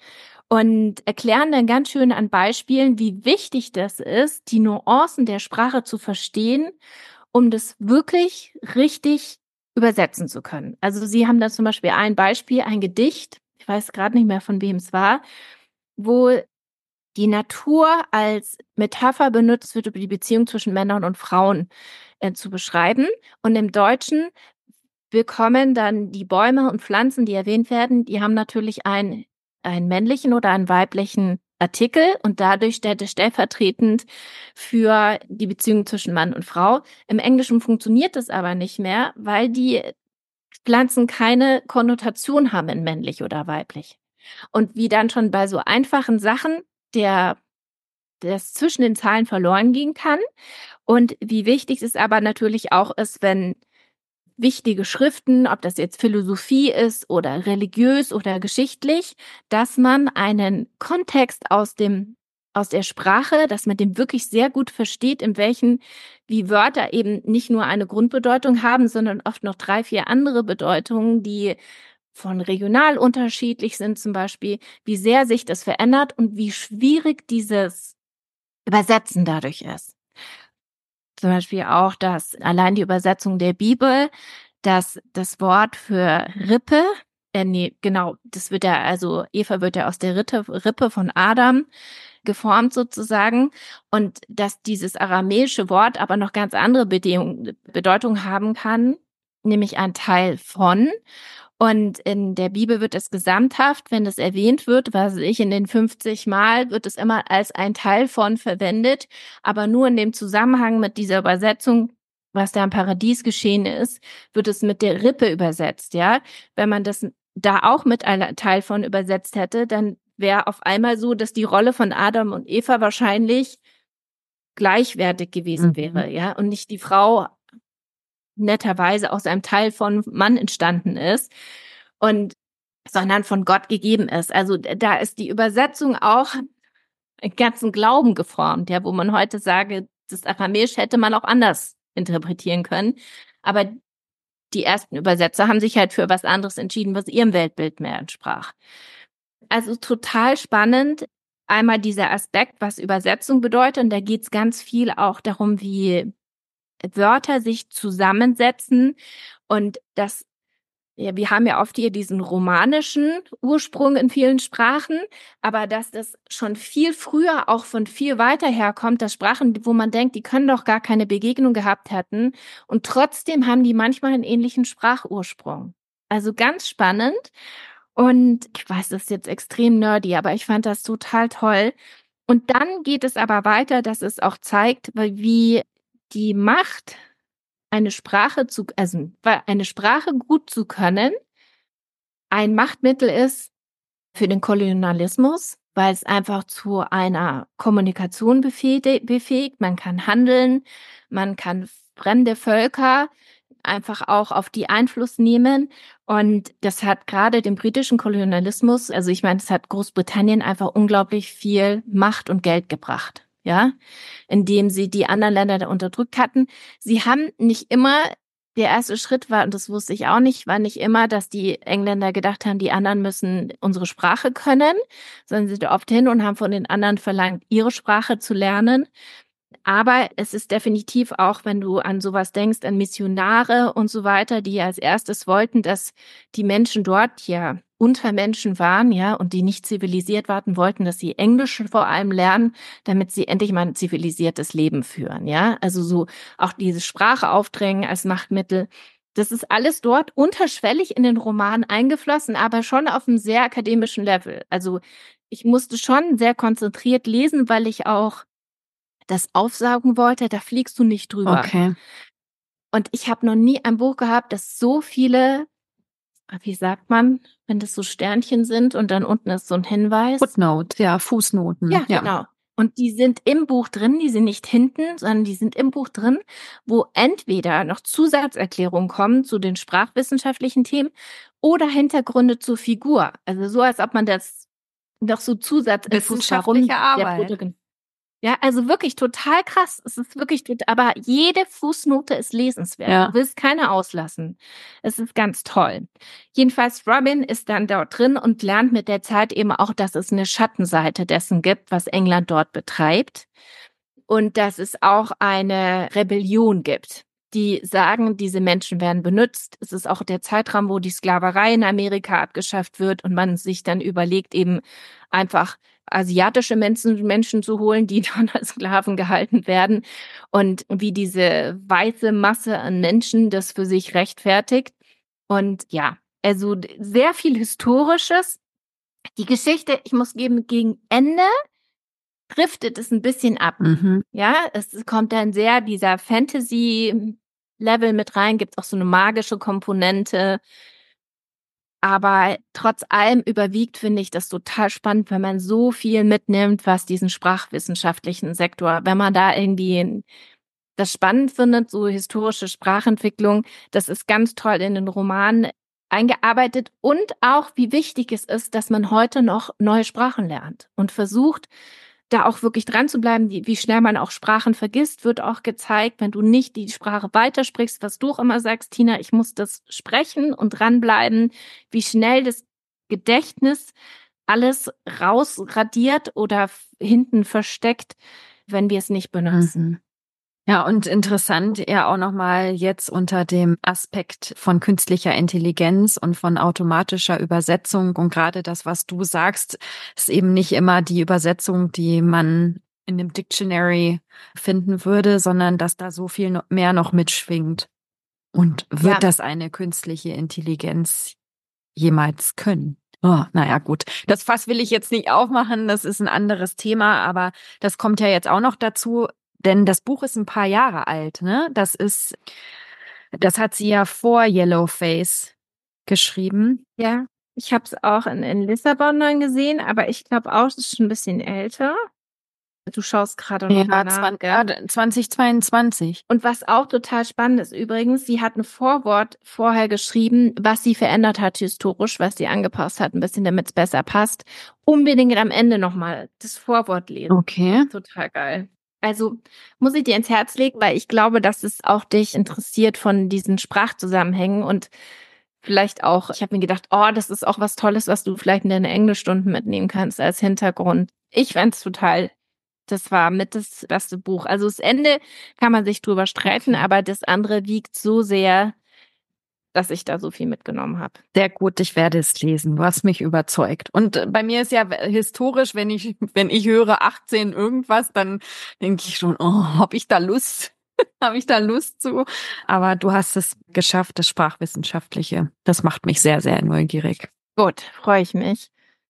Und erklären dann ganz schön an Beispielen, wie wichtig das ist, die Nuancen der Sprache zu verstehen, um das wirklich richtig übersetzen zu können. Also sie haben da zum Beispiel ein Beispiel, ein Gedicht, ich weiß gerade nicht mehr, von wem es war, wo die Natur als Metapher benutzt wird, über die Beziehung zwischen Männern und Frauen äh, zu beschreiben. Und im Deutschen bekommen dann die Bäume und Pflanzen, die erwähnt werden, die haben natürlich ein einen männlichen oder einen weiblichen Artikel, und dadurch steht es stellvertretend für die Beziehung zwischen Mann und Frau. Im Englischen funktioniert das aber nicht mehr, weil die Pflanzen keine Konnotation haben in männlich oder weiblich. Und wie dann schon bei so einfachen Sachen der das zwischen den Zeilen verloren gehen kann, und wie wichtig es aber natürlich auch ist, wenn wichtige Schriften, ob das jetzt Philosophie ist oder religiös oder geschichtlich, dass man einen Kontext aus dem aus der Sprache, dass man den wirklich sehr gut versteht, in welchen, wie Wörter eben nicht nur eine Grundbedeutung haben, sondern oft noch drei, vier andere Bedeutungen, die von regional unterschiedlich sind zum Beispiel, wie sehr sich das verändert und wie schwierig dieses Übersetzen dadurch ist. Zum Beispiel auch, dass allein die Übersetzung der Bibel, dass das Wort für Rippe, äh, nee, genau, das wird ja, also Eva wird ja aus der Ritte, Rippe von Adam geformt sozusagen, und dass dieses aramäische Wort aber noch ganz andere Bedingung, Bedeutung haben kann, nämlich ein Teil von. Und in der Bibel wird es gesamthaft, wenn das erwähnt wird, was ich in den fünfzig Mal, wird es immer als ein Teil von verwendet, aber nur in dem Zusammenhang mit dieser Übersetzung was da im Paradies geschehen ist, wird es mit der Rippe übersetzt, ja. Wenn man das da auch mit einem Teil von übersetzt hätte, dann wäre auf einmal so, dass die Rolle von Adam und Eva wahrscheinlich gleichwertig gewesen Mhm. wäre, ja, und nicht die Frau netterweise aus einem Teil von Mann entstanden ist und sondern von Gott gegeben ist. Also da ist die Übersetzung auch einen ganzen Glauben geformt, ja, wo man heute sage, das Aramäisch hätte man auch anders interpretieren können, aber die ersten Übersetzer haben sich halt für was anderes entschieden, was ihrem Weltbild mehr entsprach. Also total spannend. Einmal dieser Aspekt, was Übersetzung bedeutet, und da geht es ganz viel auch darum, wie Wörter sich zusammensetzen und das, ja, wir haben ja oft hier diesen romanischen Ursprung in vielen Sprachen, aber dass das schon viel früher auch von viel weiter herkommt, dass Sprachen, wo man denkt, die können doch gar keine Begegnung gehabt hätten und trotzdem haben die manchmal einen ähnlichen Sprachursprung. Also ganz spannend und ich weiß, das ist jetzt extrem nerdy, aber ich fand das total toll. Und dann geht es aber weiter, dass es auch zeigt, wie die Macht, eine Sprache zu, also eine Sprache gut zu können, ein Machtmittel ist für den Kolonialismus, weil es einfach zu einer Kommunikation befähigt. Man kann handeln, man kann fremde Völker einfach auch auf die Einfluss nehmen. Und das hat gerade dem britischen Kolonialismus, also ich meine, es hat Großbritannien einfach unglaublich viel Macht und Geld gebracht, ja, indem sie die anderen Länder da unterdrückt hatten. Sie haben nicht immer, der erste Schritt war, und das wusste ich auch nicht, war nicht immer, dass die Engländer gedacht haben, die anderen müssen unsere Sprache können, sondern sie sind oft hin und haben von den anderen verlangt, ihre Sprache zu lernen. Aber es ist definitiv auch, wenn du an sowas denkst, an Missionare und so weiter, die als erstes wollten, dass die Menschen dort ja Untermenschen waren, ja, und die nicht zivilisiert waren, wollten, dass sie Englisch vor allem lernen, damit sie endlich mal ein zivilisiertes Leben führen, ja. Also so auch diese Sprache aufdrängen als Machtmittel. Das ist alles dort unterschwellig in den Roman eingeflossen, aber schon auf einem sehr akademischen Level. Also ich musste schon sehr konzentriert lesen, weil ich auch das aufsaugen wollte, da fliegst du nicht drüber. Okay. Und ich habe noch nie ein Buch gehabt, das so viele, wie sagt man, wenn das so Sternchen sind und dann unten ist so ein Hinweis. Footnote, ja, Fußnoten. Ja, ja, genau. Und die sind im Buch drin, die sind nicht hinten, sondern die sind im Buch drin, wo entweder noch Zusatzerklärungen kommen zu den sprachwissenschaftlichen Themen oder Hintergründe zur Figur. Also so, als ob man das noch so Zusatzinfos warum der Protagonist. Ja, also wirklich total krass. Es ist wirklich, aber jede Fußnote ist lesenswert. Ja. Du willst keine auslassen. Es ist ganz toll. Jedenfalls Robin ist dann dort drin und lernt mit der Zeit eben auch, dass es eine Schattenseite dessen gibt, was England dort betreibt. Und dass es auch eine Rebellion gibt, die sagen, diese Menschen werden benutzt. Es ist auch der Zeitraum, wo die Sklaverei in Amerika abgeschafft wird und man sich dann überlegt, eben einfach asiatische Menschen, Menschen zu holen, die dann als Sklaven gehalten werden und wie diese weiße Masse an Menschen das für sich rechtfertigt. Und ja, also sehr viel Historisches. Die Geschichte, ich muss geben, gegen Ende driftet es ein bisschen ab. Mhm. Ja, es kommt dann sehr dieser Fantasy-Level mit rein, gibt auch so eine magische Komponente. Aber trotz allem überwiegt, finde ich das total spannend, wenn man so viel mitnimmt, was diesen sprachwissenschaftlichen Sektor, wenn man da irgendwie das spannend findet, so historische Sprachentwicklung, das ist ganz toll in den Roman eingearbeitet und auch, wie wichtig es ist, dass man heute noch neue Sprachen lernt und versucht, da auch wirklich dran zu bleiben, wie, wie schnell man auch Sprachen vergisst, wird auch gezeigt, wenn du nicht die Sprache weitersprichst, was du auch immer sagst, Tina, ich muss das sprechen und dranbleiben, wie schnell das Gedächtnis alles rausradiert oder hinten versteckt, wenn wir es nicht benutzen. Mhm. Ja, und interessant ja auch nochmal jetzt unter dem Aspekt von künstlicher Intelligenz und von automatischer Übersetzung und gerade das, was du sagst, ist eben nicht immer die Übersetzung, die man in dem Dictionary finden würde, sondern dass da so viel mehr noch mitschwingt. Und wird Ja. das eine künstliche Intelligenz jemals können? Oh, naja, gut. Das Fass will ich jetzt nicht aufmachen, das ist ein anderes Thema, aber das kommt ja jetzt auch noch dazu, denn das Buch ist ein paar Jahre alt, ne? Das ist, das hat sie ja vor Yellowface geschrieben. Ja, ich habe es auch in, in Lissabon dann gesehen, aber ich glaube auch, es ist schon ein bisschen älter. Du schaust gerade noch mal Ja, nach, zwan- gell? ah, zwanzig zweiundzwanzig. Und was auch total spannend ist übrigens, sie hat ein Vorwort vorher geschrieben, was sie verändert hat historisch, was sie angepasst hat, ein bisschen, damit es besser passt. Unbedingt am Ende nochmal das Vorwort lesen. Okay. Total geil. Also muss ich dir ins Herz legen, weil ich glaube, dass es auch dich interessiert von diesen Sprachzusammenhängen und vielleicht auch, ich habe mir gedacht, oh, das ist auch was Tolles, was du vielleicht in deine Englischstunden mitnehmen kannst als Hintergrund. Ich fand's total, das war mit das beste Buch. Also das Ende kann man sich drüber streiten, Okay. aber das andere wiegt so sehr, dass ich da so viel mitgenommen habe. Sehr gut, ich werde es lesen. Du hast mich überzeugt. Und äh, bei mir ist ja historisch, wenn ich, wenn ich höre achtzehn irgendwas, dann denke ich schon, oh, habe ich da Lust? Habe ich da Lust zu? Aber du hast es geschafft, das Sprachwissenschaftliche. Das macht mich sehr, sehr neugierig. Gut, freue ich mich.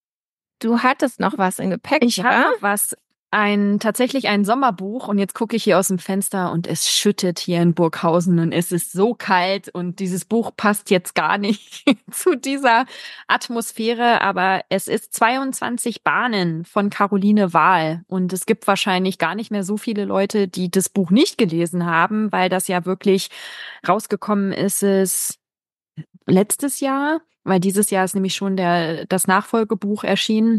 Du hattest noch was im Gepäck, Ich habe ja? noch was. Ein, tatsächlich ein Sommerbuch und jetzt gucke ich hier aus dem Fenster und es schüttet hier in Burghausen und es ist so kalt und dieses Buch passt jetzt gar nicht zu dieser Atmosphäre, aber es ist zweiundzwanzig Bahnen von Caroline Wahl und es gibt wahrscheinlich gar nicht mehr so viele Leute, die das Buch nicht gelesen haben, weil das ja wirklich rausgekommen ist es letztes Jahr, weil dieses Jahr ist nämlich schon der, das Nachfolgebuch erschienen.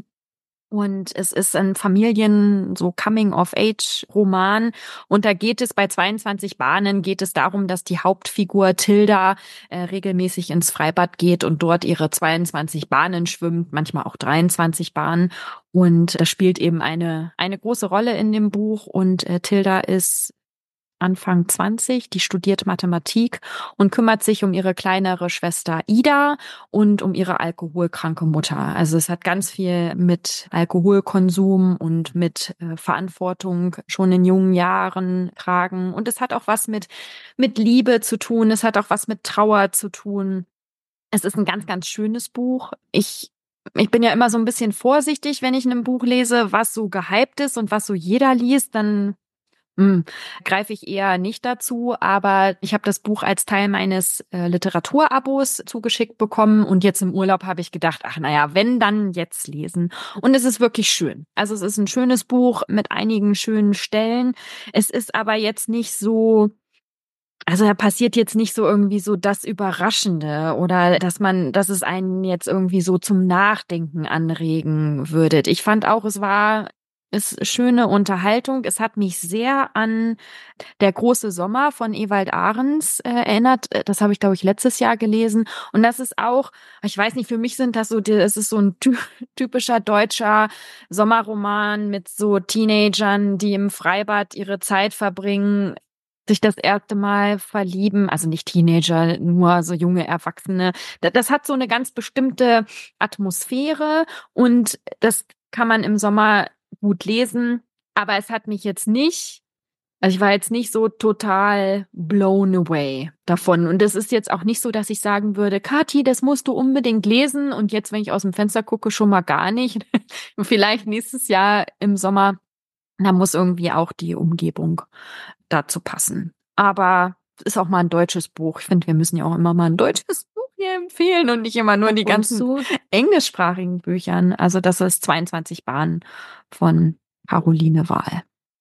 Und es ist ein Familien, so Coming-of-Age-Roman. Und da geht es bei zweiundzwanzig Bahnen, geht es darum, dass die Hauptfigur Tilda äh, regelmäßig ins Freibad geht und dort ihre zweiundzwanzig Bahnen schwimmt, manchmal auch dreiundzwanzig Bahnen. Und das spielt eben eine, eine große Rolle in dem Buch. Und äh, Tilda ist Anfang zwanzig, die studiert Mathematik und kümmert sich um ihre kleinere Schwester Ida und um ihre alkoholkranke Mutter. Also es hat ganz viel mit Alkoholkonsum und mit äh, Verantwortung schon in jungen Jahren tragen. Und es hat auch was mit, mit Liebe zu tun. Es hat auch was mit Trauer zu tun. Es ist ein ganz, ganz schönes Buch. Ich Ich bin ja immer so ein bisschen vorsichtig, wenn ich in einem Buch lese, was so gehypt ist und was so jeder liest, dann hm, greife ich eher nicht dazu, aber ich habe das Buch als Teil meines äh, Literaturabos zugeschickt bekommen und jetzt im Urlaub habe ich gedacht, ach naja, wenn, dann jetzt lesen. Und es ist wirklich schön. Also es ist ein schönes Buch mit einigen schönen Stellen. Es ist aber jetzt nicht so, also da passiert jetzt nicht so irgendwie so das Überraschende oder dass man, dass es einen jetzt irgendwie so zum Nachdenken anregen würde. Ich fand auch, es war ist schöne Unterhaltung. Es hat mich sehr an Der große Sommer von Ewald Ahrens äh, erinnert. Das habe ich, glaube ich, letztes Jahr gelesen. Und das ist auch, ich weiß nicht, für mich sind das so, das ist so ein ty- typischer deutscher Sommerroman mit so Teenagern, die im Freibad ihre Zeit verbringen, sich das erste Mal verlieben, also nicht Teenager, nur so junge Erwachsene. Das, das hat so eine ganz bestimmte Atmosphäre und das kann man im Sommer gut lesen, aber es hat mich jetzt nicht, also ich war jetzt nicht so total blown away davon. Und es ist jetzt auch nicht so, dass ich sagen würde, Kathi, das musst du unbedingt lesen. Und jetzt, wenn ich aus dem Fenster gucke, schon mal gar nicht. Vielleicht nächstes Jahr im Sommer, da muss irgendwie auch die Umgebung dazu passen. Aber es ist auch mal ein deutsches Buch. Ich finde, wir müssen ja auch immer mal ein deutsches Buch hier empfehlen und nicht immer nur die Ab und ganzen zu. englischsprachigen Büchern. Also das ist zweiundzwanzig Bahnen von Caroline Wahl.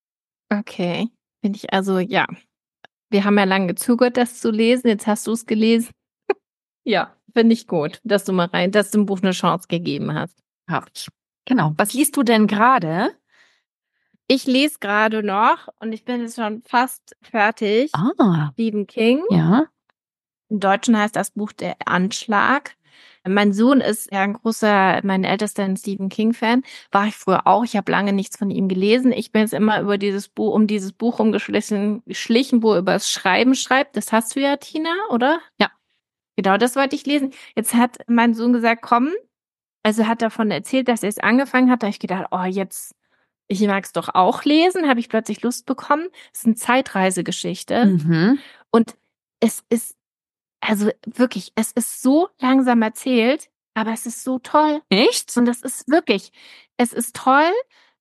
Okay. Finde ich also, ja. Wir haben ja lange gezögert, das zu lesen. Jetzt hast du es gelesen. Ja, finde ich gut, dass du mal rein, dass du dem Buch eine Chance gegeben hast. Hab ich. Genau. Was liest du denn gerade? Ich lese gerade noch und ich bin jetzt schon fast fertig. Ah, Stephen King. ja. Im Deutschen heißt das Buch Der Anschlag. Mein Sohn ist ja ein großer, mein ältester ein Stephen King-Fan. War ich früher auch. Ich habe lange nichts von ihm gelesen. Ich bin jetzt immer über dieses Buch, um dieses Buch umgeschlichen, geschlichen, wo er über das Schreiben schreibt. Das hast du ja, Tina, oder? Ja. Genau, das wollte ich lesen. Jetzt hat mein Sohn gesagt, komm. Also hat davon erzählt, dass er es angefangen hat. Da habe ich gedacht, oh, jetzt, ich mag es doch auch lesen. Habe ich plötzlich Lust bekommen. Es ist eine Zeitreisegeschichte. Mhm. Und es ist, also wirklich, es ist so langsam erzählt, aber es ist so toll. Echt? Und das ist wirklich, es ist toll.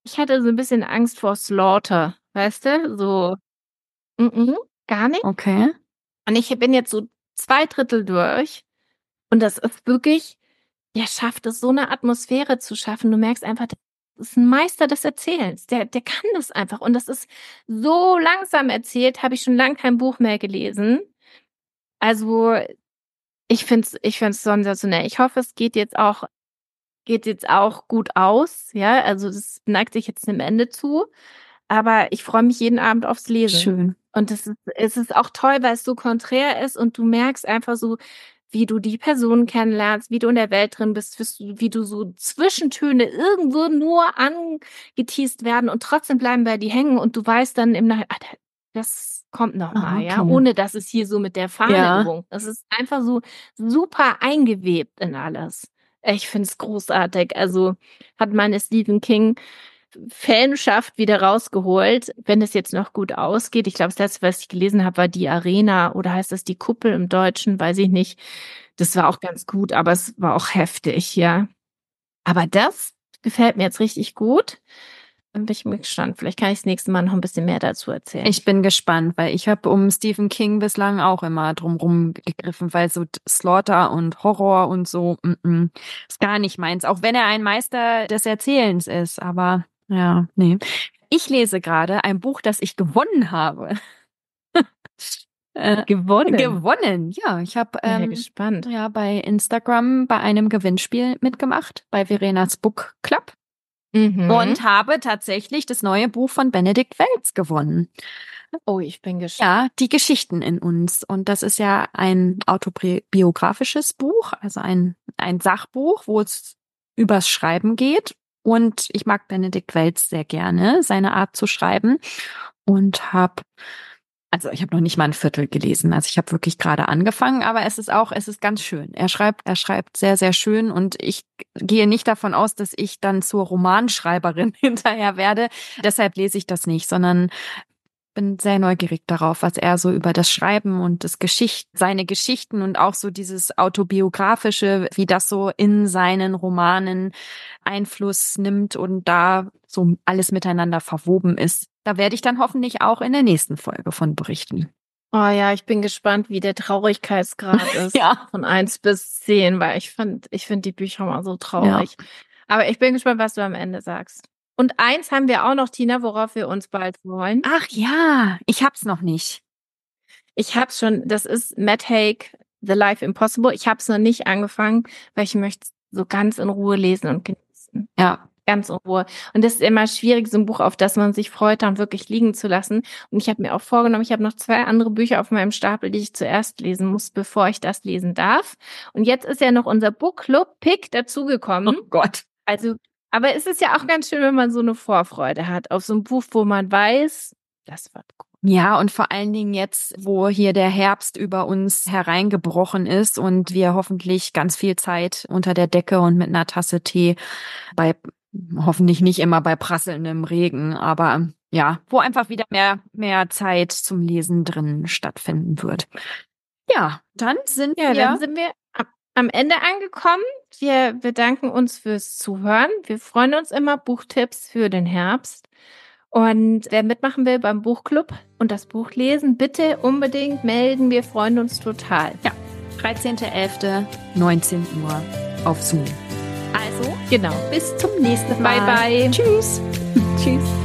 Ich hatte so ein bisschen Angst vor Slaughter, weißt du? So, mm-mm, gar nicht. Okay. Und ich bin jetzt so zwei Drittel durch und das ist wirklich, der schafft es, so eine Atmosphäre zu schaffen. Du merkst einfach, das ist ein Meister des Erzählens. Der, der kann das einfach. Und das ist so langsam erzählt, habe ich schon lange kein Buch mehr gelesen. Also ich finde es ich find's sensationell. Ich hoffe, es geht jetzt auch, geht jetzt auch gut aus. Ja, also das neigt sich jetzt dem Ende zu. Aber ich freue mich jeden Abend aufs Lesen. Schön. Und es ist, es ist auch toll, weil es so konträr ist und du merkst einfach so, wie du die Personen kennenlernst, wie du in der Welt drin bist, wie du so Zwischentöne irgendwo nur angeteast werden und trotzdem bleiben bei dir hängen und du weißt dann im Nachhinein, ah, das kommt noch mal, Ah, okay. ja, ohne dass es hier so mit der Fahnenübung. Ja. Das ist einfach so super eingewebt in alles. Ich finde es großartig. Also hat meine Stephen King Fanschaft wieder rausgeholt, wenn es jetzt noch gut ausgeht. Ich glaube, das letzte, was ich gelesen habe, war die Arena oder heißt das die Kuppel im Deutschen, weiß ich nicht. Das war auch ganz gut, aber es war auch heftig, ja. Aber das gefällt mir jetzt richtig gut. Dann bin ich mir gespannt. Vielleicht kann ich das nächste Mal noch ein bisschen mehr dazu erzählen. Ich bin gespannt, weil ich habe um Stephen King bislang auch immer drumrum gegriffen, weil so Slaughter und Horror und so mm -mm, ist gar nicht meins. Auch wenn er ein Meister des Erzählens ist, aber ja, nee. Ich lese gerade ein Buch, das ich gewonnen habe. äh, gewonnen? Gewonnen, ja. Ich habe ähm, ja, gespannt. Ja, bei Instagram bei einem Gewinnspiel mitgemacht, bei Verenas Book Club. Mhm. Und habe tatsächlich das neue Buch von Benedikt Welz gewonnen. Oh, ich bin gespannt. Ja, Die Geschichten in uns. Und das ist ja ein autobiografisches Buch, also ein, ein Sachbuch, wo es übers Schreiben geht. Und ich mag Benedikt Welz sehr gerne, seine Art zu schreiben. Und habe, also ich habe noch nicht mal ein Viertel gelesen. Also ich habe wirklich gerade angefangen, aber es ist auch, es ist ganz schön. Er schreibt, er schreibt sehr, sehr schön und ich gehe nicht davon aus, dass ich dann zur Romanschreiberin hinterher werde. Deshalb lese ich das nicht, sondern bin sehr neugierig darauf, was er so über das Schreiben und das Geschicht, seine Geschichten und auch so dieses autobiografische, wie das so in seinen Romanen Einfluss nimmt und da so alles miteinander verwoben ist. Da werde ich dann hoffentlich auch in der nächsten Folge von berichten. Oh ja, ich bin gespannt, wie der Traurigkeitsgrad ist. Ja. Von eins bis zehn, weil ich fand, ich finde die Bücher mal so traurig. Ja. Aber ich bin gespannt, was du am Ende sagst. Und eins haben wir auch noch, Tina, worauf wir uns bald freuen. Ach ja, ich hab's noch nicht. Ich hab's schon, das ist Matt Haig, The Life Impossible. Ich hab's noch nicht angefangen, weil ich möchte so ganz in Ruhe lesen und genießen. Ja. Ganz in Ruhe. Und das ist immer schwierig, so ein Buch, auf das man sich freut, dann wirklich liegen zu lassen. Und ich habe mir auch vorgenommen, ich habe noch zwei andere Bücher auf meinem Stapel, die ich zuerst lesen muss, bevor ich das lesen darf. Und jetzt ist ja noch unser Book Club Pick dazugekommen. Oh Gott. Also, aber es ist ja auch ganz schön, wenn man so eine Vorfreude hat auf so ein Buch, wo man weiß, das wird gut. Ja, und vor allen Dingen jetzt, wo hier der Herbst über uns hereingebrochen ist und wir hoffentlich ganz viel Zeit unter der Decke und mit einer Tasse Tee bei, hoffentlich nicht immer bei prasselndem Regen, aber ja, wo einfach wieder mehr, mehr Zeit zum Lesen drin stattfinden wird. Ja, dann sind ja, wir. dann sind wir am Ende angekommen. Wir bedanken uns fürs Zuhören. Wir freuen uns immer, Buchtipps für den Herbst. Und wer mitmachen will beim Buchclub und das Buch lesen, bitte unbedingt melden. Wir freuen uns total. Ja, dreizehnter elfter neunzehn Uhr auf Zoom. Also, genau. Bis zum nächsten Mal. Bye, bye. Tschüss. Tschüss.